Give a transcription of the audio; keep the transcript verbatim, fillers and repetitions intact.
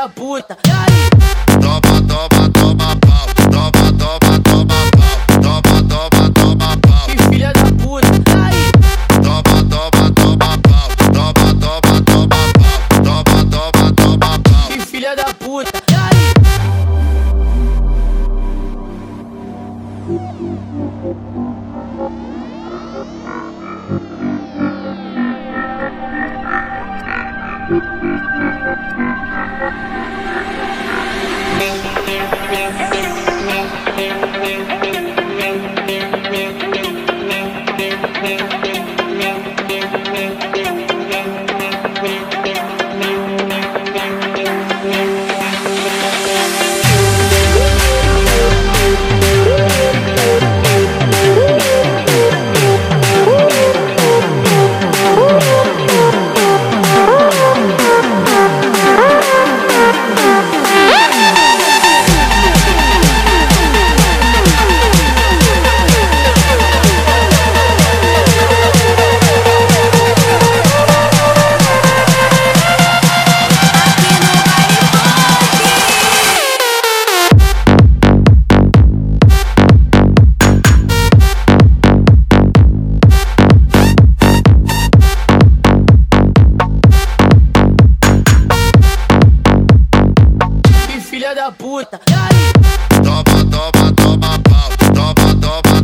da puta. E aí? Toma, toma, toma pau. Toma, toma, toma pau. Toma, toma, toma pau. Que filha da puta. E aí? Toma, toma, toma pau. Toma, toma, toma pau. Toma, toma, toma pau. Que filha da puta. E aí? Que filha da puta. E aí? Toma, toma, toma pau. Toma, toma,